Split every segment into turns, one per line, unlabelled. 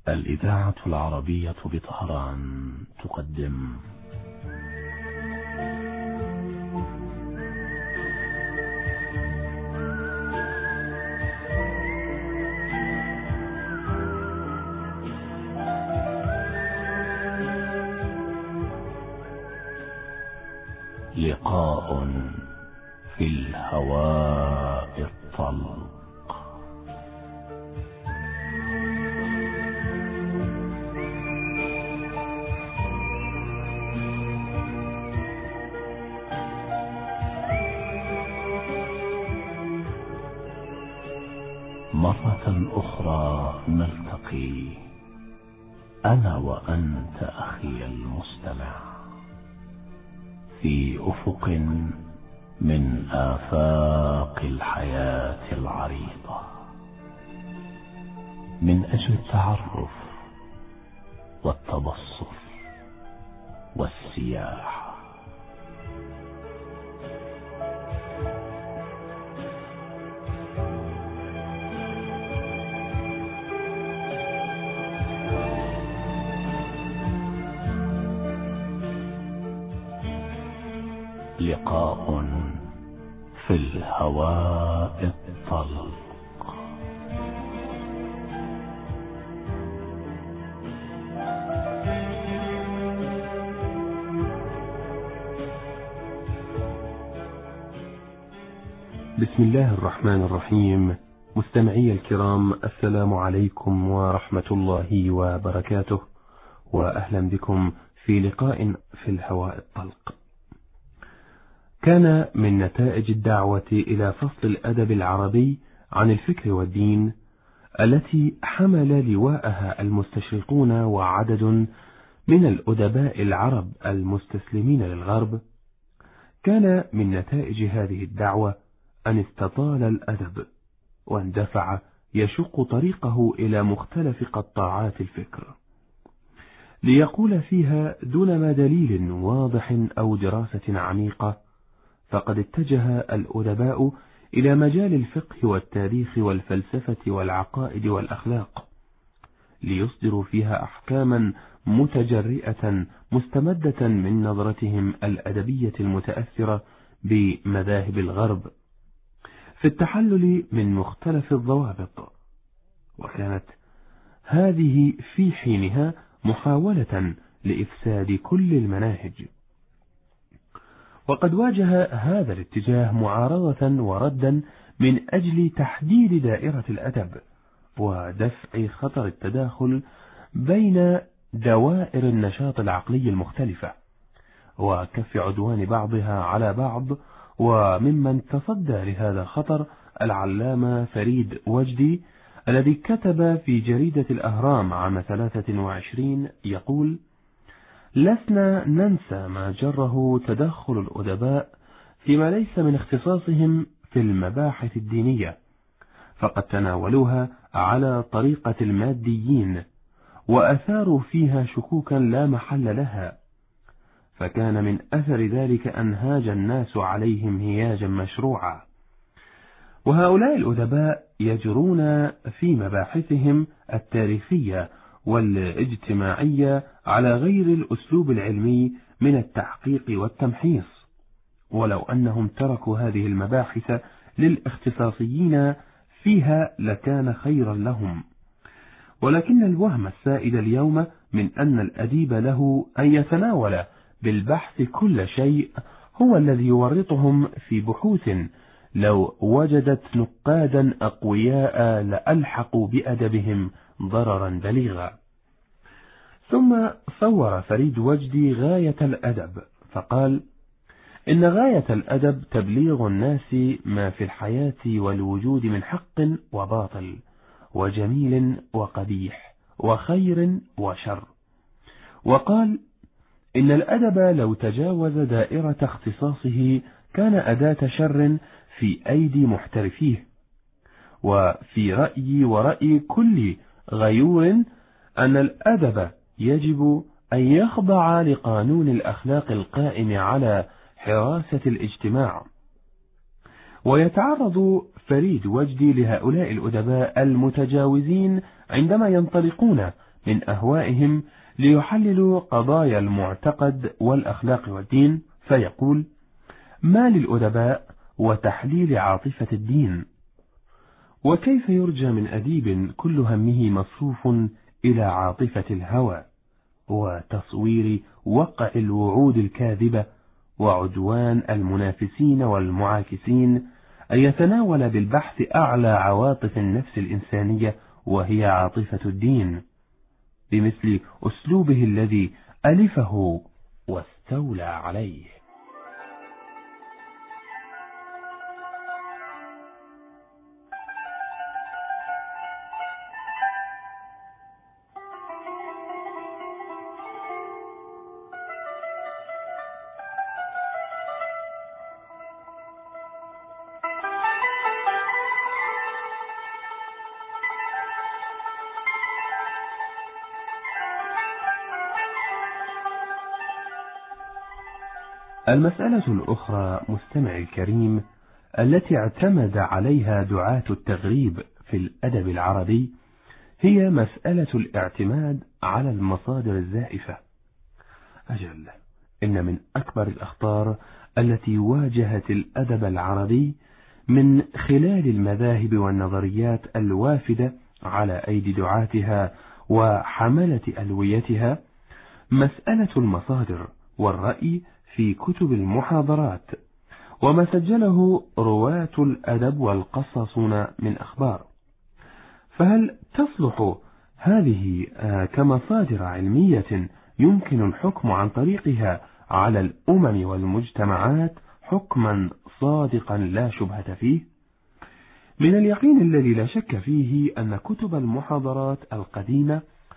الإذاعة العربية بطهران تقدم لقاء في الهواء الطلق. مرة أخرى نلتقي أنا وأنت أخي المستمع في أفق من آفاق الحياة العريضة، من أجل التعرف والتبصر والسياحة. لقاء في الهواء الطلق.
بسم الله الرحمن الرحيم. مستمعي الكرام، السلام عليكم ورحمة الله وبركاته، وأهلا بكم في لقاء في الهواء الطلق. كان من نتائج الدعوة إلى فصل الأدب العربي عن الفكر والدين، التي حمل لواءها المستشرقون وعدد من الأدباء العرب المستسلمين للغرب، كان من نتائج هذه الدعوة أن استطال الأدب واندفع يشق طريقه إلى مختلف قطاعات الفكر، ليقول فيها دون ما دليل واضح أو دراسة عميقة. فقد اتجه الأدباء إلى مجال الفقه والتاريخ والفلسفة والعقائد والأخلاق، ليصدروا فيها أحكاما متجرئة مستمدة من نظرتهم الأدبية المتأثرة بمذاهب الغرب في التحلل من مختلف الضوابط. وكانت هذه في حينها محاولة لإفساد كل المناهج. وقد واجه هذا الاتجاه معارضة وردا من أجل تحديد دائرة الأدب ودفع خطر التداخل بين دوائر النشاط العقلي المختلفة وكف عدوان بعضها على بعض. وممن تصدى لهذا الخطر العلامة فريد وجدي، الذي كتب في جريدة الأهرام عام 23 يقول: لسنا ننسى ما جره تدخل الأدباء فيما ليس من اختصاصهم في المباحث الدينية، فقد تناولوها على طريقة الماديين وأثاروا فيها شكوكا لا محل لها، فكان من أثر ذلك أن هاج الناس عليهم هياجا مشروعا. وهؤلاء الأدباء يجرون في مباحثهم التاريخية والاجتماعية على غير الأسلوب العلمي من التحقيق والتمحيص، ولو أنهم تركوا هذه المباحث للاختصاصيين فيها لكان خيرا لهم. ولكن الوهم السائد اليوم من أن الأديب له أن يتناول بالبحث كل شيء هو الذي يورطهم في بحوث لو وجدت نقادا أقوياء لألحقوا بأدبهم ضررا بليغا. ثم صور فريد وجدي غاية الأدب فقال: إن غاية الأدب تبليغ الناس ما في الحياة والوجود من حق وباطل وجميل وقبيح وخير وشر. وقال: إن الأدب لو تجاوز دائرة اختصاصه كان أداة شر في أيدي محترفيه. وفي رأيي ورأي كل غيور أن الأدب يجب أن يخضع لقانون الأخلاق القائم على حراسة الاجتماع. ويتعرض فريد وجدي لهؤلاء الأدباء المتجاوزين عندما ينطلقون من أهوائهم ليحللوا قضايا المعتقد والأخلاق والدين، فيقول: ما للأدباء وتحليل عاطفة الدين؟ وكيف يرجى من أديب كل همه مصروف إلى عاطفة الهوى وتصوير وقع الوعود الكاذبة وعدوان المنافسين والمعاكسين أن يتناول بالبحث أعلى عواطف النفس الإنسانية وهي عاطفة الدين، بمثل أسلوبه الذي ألفه واستولى عليه. المسألة الأخرى مستمع الكريم التي اعتمد عليها دعاة التغريب في الأدب العربي هي مسألة الاعتماد على المصادر الزائفة. أجل، إن من أكبر الأخطار التي واجهت الأدب العربي من خلال المذاهب والنظريات الوافدة على أيدي دعاتها وحملة ألويتها مسألة المصادر والرأي في كتب المحاضرات وما سجله رواة الأدب والقصصون من أخبار. فهل تصلح هذه كمصادر علمية يمكن الحكم عن طريقها على الأمم والمجتمعات حكما صادقا لا شبهة فيه؟ من اليقين الذي لا شك فيه أن كتب المحاضرات القديمة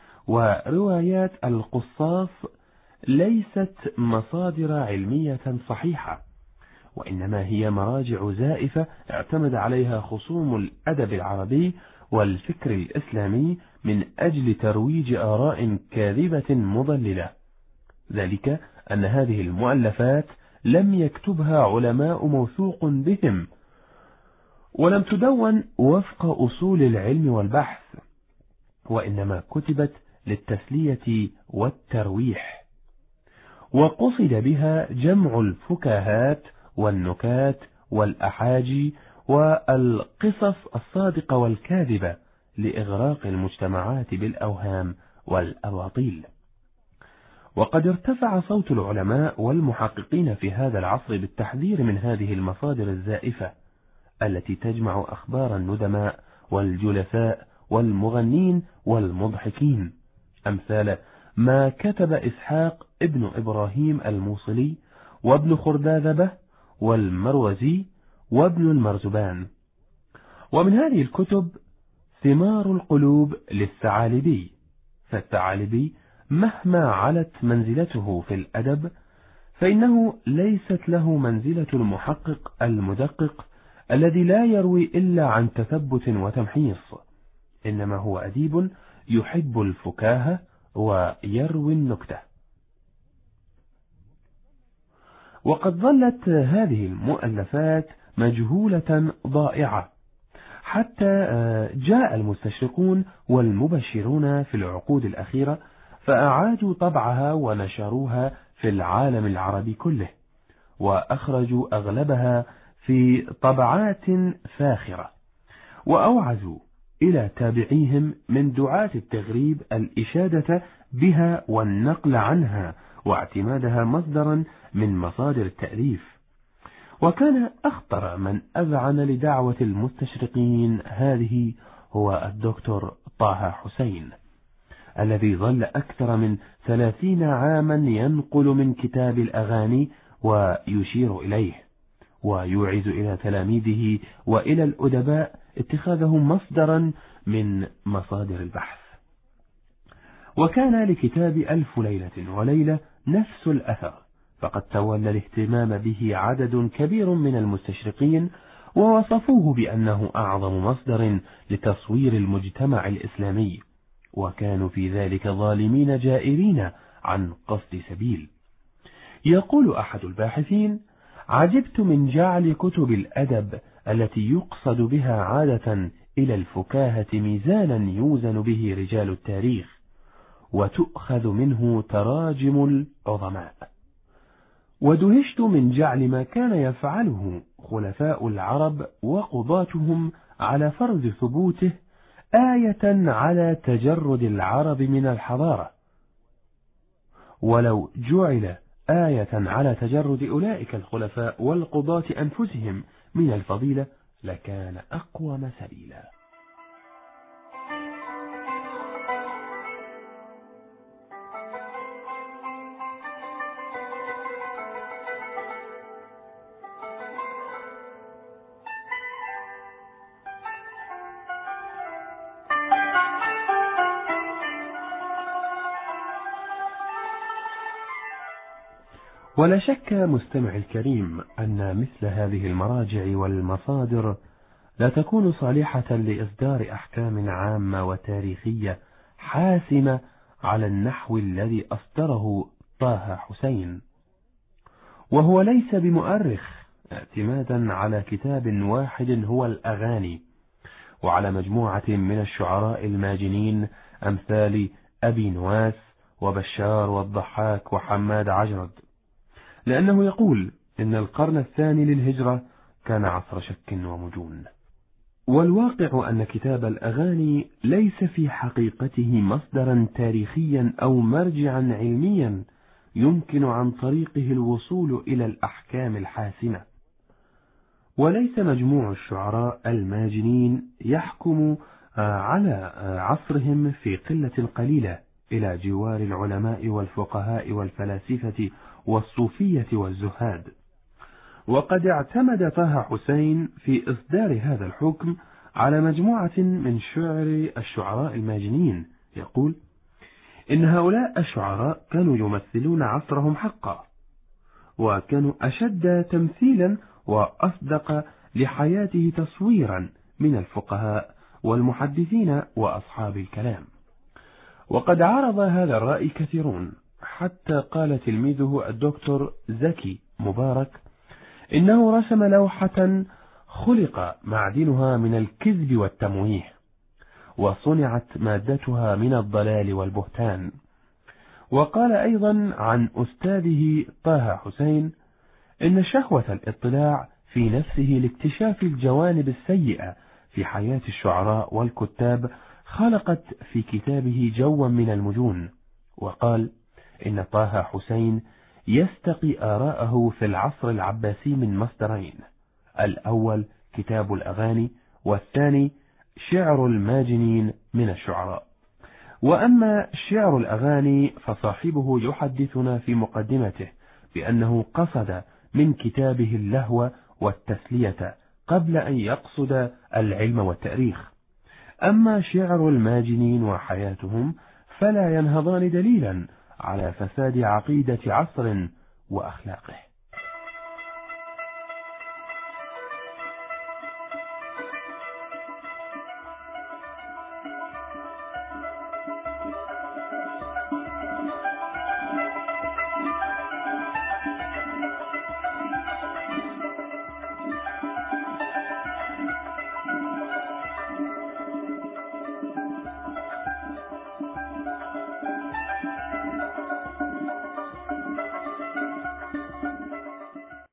وروايات القصاص ليست مصادر علمية صحيحة، وإنما هي مراجع زائفة اعتمد عليها خصوم الأدب العربي والفكر الإسلامي من أجل ترويج آراء كاذبة مضللة. ذلك أن هذه المؤلفات لم يكتبها علماء موثوق بهم، ولم تدون وفق أصول العلم والبحث، وإنما كتبت للتسلية والترويح، وقصد بها جمع الفكاهات والنكات والأحاجي والقصص الصادقة والكاذبة لإغراق المجتمعات بالأوهام والأباطيل. وقد ارتفع صوت العلماء والمحققين في هذا العصر بالتحذير من هذه المصادر الزائفة التي تجمع أخبار الندماء والجلساء والمغنين والمضحكين، أمثال ما كتب إسحاق ابن إبراهيم الموصلي وابن خرداذبة والمروزي وابن المرزبان. ومن هذه الكتب ثمار القلوب للثعالبي، فالثعالبي مهما علت منزلته في الأدب فإنه ليست له منزلة المحقق المدقق الذي لا يروي إلا عن تثبت وتمحيص، إنما هو أديب يحب الفكاهة ويروي النكتة. وقد ظلت هذه المؤلفات مجهولة ضائعة حتى جاء المستشرقون والمبشرون في العقود الأخيرة فأعادوا طبعها ونشروها في العالم العربي كله، وأخرجوا أغلبها في طبعات فاخرة، وأوعزوا إلى تابعيهم من دعاة التغريب الإشادة بها والنقل عنها واعتمادها مصدرا من مصادر التأليف. وكان أخطر من أذعن لدعوة المستشرقين هذه هو الدكتور طه حسين، الذي ظل أكثر من 30 عاما ينقل من كتاب الأغاني ويشير إليه، ويوعز إلى تلاميذه وإلى الأدباء اتخاذهم مصدرا من مصادر البحث. وكان لكتاب 1000 ليلة وليلة نفس الأثر، فقد تولى الاهتمام به عدد كبير من المستشرقين، ووصفوه بأنه أعظم مصدر لتصوير المجتمع الإسلامي، وكانوا في ذلك ظالمين جائرين عن قصد سبيل. يقول أحد الباحثين: عجبت من جعل كتب الأدب التي يقصد بها عادة إلى الفكاهة ميزانا يوزن به رجال التاريخ، وتؤخذ منه تراجم العظماء. ودهشت من جعل ما كان يفعله خلفاء العرب وقضاتهم على فرض ثبوته آية على تجرد العرب من الحضارة، ولو جعل آية على تجرد أولئك الخلفاء والقضاة أنفسهم من الفضيلة لكان أقوم سبيلا. ولا شك مستمع الكريم أن مثل هذه المراجع والمصادر لا تكون صالحة لإصدار أحكام عامة وتاريخية حاسمة على النحو الذي أصدره طه حسين، وهو ليس بمؤرخ اعتمادا على كتاب واحد هو الأغاني، وعلى مجموعة من الشعراء الماجنين أمثال أبي نواس وبشار والضحاك وحماد عجرد، لأنه يقول إن القرن الثاني للهجرة كان عصر شك ومجون. والواقع أن كتاب الأغاني ليس في حقيقته مصدرا تاريخيا أو مرجعا علميا يمكن عن طريقه الوصول إلى الأحكام الحاسمة، وليس مجموع الشعراء الماجنين يحكم على عصرهم في قلة قليلة إلى جوار العلماء والفقهاء والفلاسفة والصوفية والزهاد. وقد اعتمد طه حسين في إصدار هذا الحكم على مجموعة من شعر الشعراء الماجنين، يقول إن هؤلاء الشعراء كانوا يمثلون عصرهم حقا، وكانوا أشد تمثيلا وأصدق لحياته تصويرا من الفقهاء والمحدثين وأصحاب الكلام. وقد عرض هذا الرأي كثيرون، حتى قال تلميذه الدكتور زكي مبارك إنه رسم لوحة خلق معدنها من الكذب والتمويه، وصنعت مادتها من الضلال والبهتان. وقال أيضا عن أستاذه طه حسين إن شهوة الاطلاع في نفسه لاكتشاف الجوانب السيئة في حياة الشعراء والكتاب خلقت في كتابه جوا من المجون. وقال إن طه حسين يستقي آراءه في العصر العباسي من مصدرين: الأول كتاب الأغاني، والثاني شعر الماجنين من الشعراء. وأما شعر الأغاني فصاحبه يحدثنا في مقدمته بأنه قصد من كتابه اللهو والتسلية قبل أن يقصد العلم والتاريخ. أما شعر الماجنين وحياتهم فلا ينهضان دليلا على فساد عقيدة عصر وأخلاقه.